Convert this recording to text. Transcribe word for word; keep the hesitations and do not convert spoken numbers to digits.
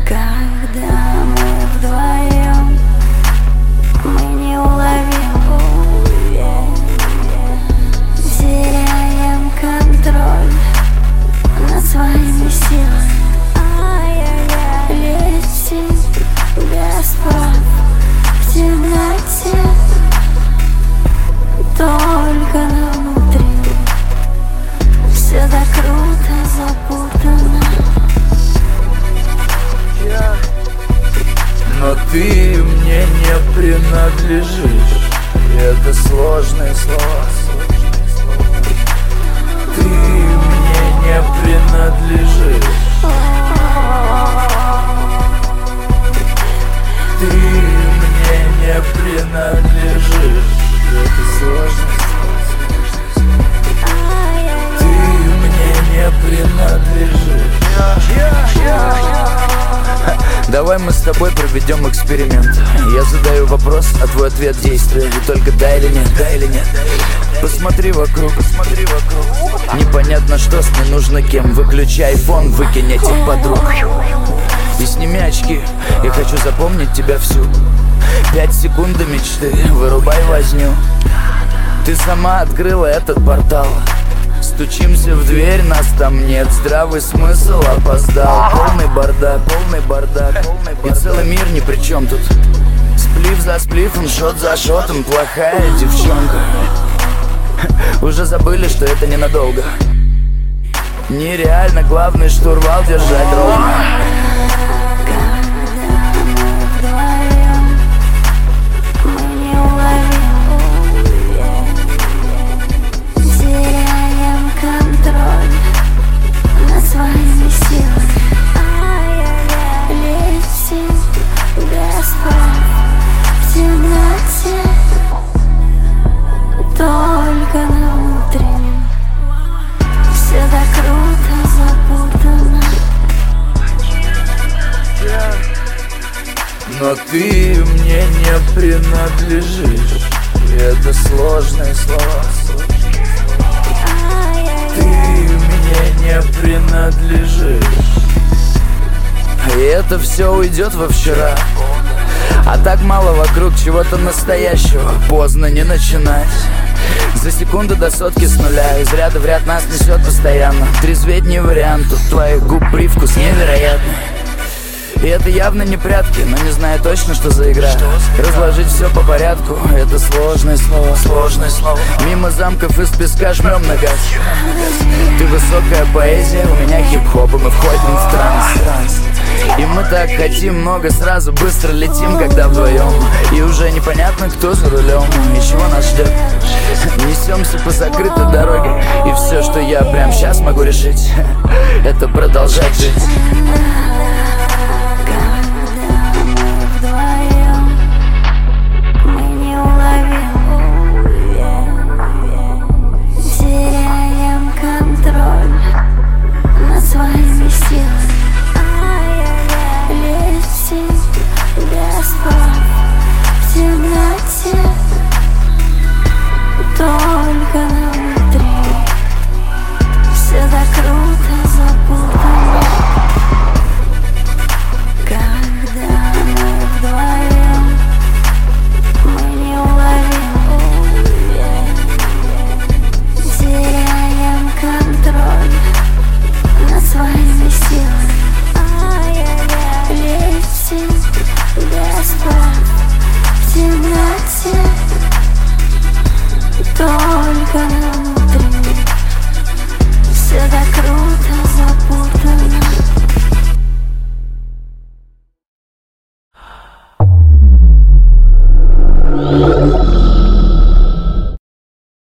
Когда мы вдвоем, мы не уловим, теряем контроль над своими силами. Летим без прав в темноте, только на внутреннем. Все так круто запутано. Но ты мне не принадлежишь, и это сложные слова. Ты мне не принадлежишь. Ты мне не принадлежишь, и это сложные слова. Ты мне не принадлежишь. Давай мы с тобой проведем эксперимент. Я задаю вопрос, а твой ответ действие. И только да или нет, да или нет. Посмотри вокруг, посмотри вокруг. Непонятно, что с нужно кем. Выключай фон, выкинь этих подруг и сними очки. Я хочу запомнить тебя всю. Пять секунд до мечты, вырубай возню. Ты сама открыла этот портал. Стучимся в дверь, нас там нет. Здравый смысл опоздал. Полный бардак, полный бардак, полный бардак. И целый мир ни при чем тут. Сплив за сплифом, шот за шотом. Плохая девчонка. Уже забыли, что это ненадолго. Нереально, главный штурвал держать ровно. Только на внутреннем. Все так круто запутано. Но ты мне не принадлежишь, и это сложные слова. Ты мне не принадлежишь. И это все уйдет во вчера. А так мало вокруг чего-то настоящего. Поздно не начинать. За секунду до сотки с нуля. Из ряда в ряд нас несет постоянно. Трезветь не вариант, тут твоих губ привкус невероятный. И это явно не прятки, но не знаю точно, что за игра. Разложить все по порядку, это сложное слово, сложное слово. Мимо замков из песка жмем на газ. Ты высокая поэзия, у меня хип-хоп, и мы входим в транс. И мы так хотим много, сразу быстро летим, когда вдвоем. И уже непонятно, кто за рулем и чего нас ждет. Несемся по закрытой дороге, и все, что я прямо сейчас могу решить, это продолжать жить.